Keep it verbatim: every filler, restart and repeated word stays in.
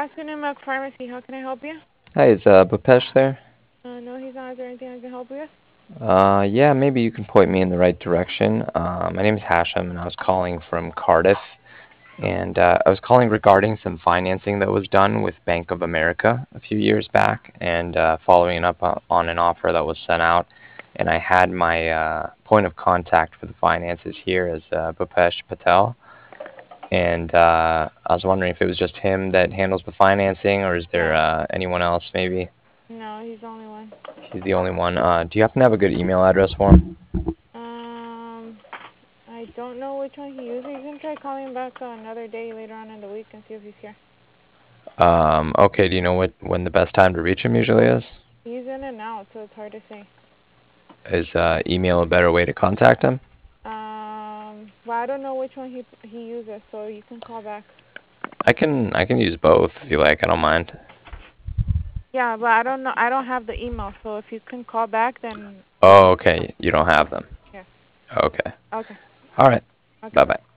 afternoon, Mac Pharmacy. How can I help you? Hi, is uh, Bhupesh there? Uh, no, he's not. Is there anything I can help you with? Uh, yeah, maybe you can point me in the right direction. Uh, my name is Hashem, and I was calling from Cardiff, and uh, I was calling regarding some financing that was done with Bank of America a few years back, and uh, following up on, on an offer that was sent out. And I had my uh, point of contact for the finances here as uh, Bhupesh Patel, and uh, I was wondering if it was just him that handles the financing, or is there Yeah. uh, anyone else maybe? No, he's the only one. He's the only one. Uh, do you happen to have a good email address for him? Um, I don't know which one he uses. You can try calling back uh, another day later on in the week and see if he's here. Um, okay, do you know what when the best time to reach him usually is? He's in and out, so it's hard to say. Is uh, email a better way to contact him? Um, but I don't know which one he he uses, so you can call back. I can I can use both if you like. I don't mind. Yeah, but I don't know. I don't have the email, so if you can call back, then Oh, okay. You don't have them. yes. Okay. Okay. All right. Okay. Bye Bye. bye.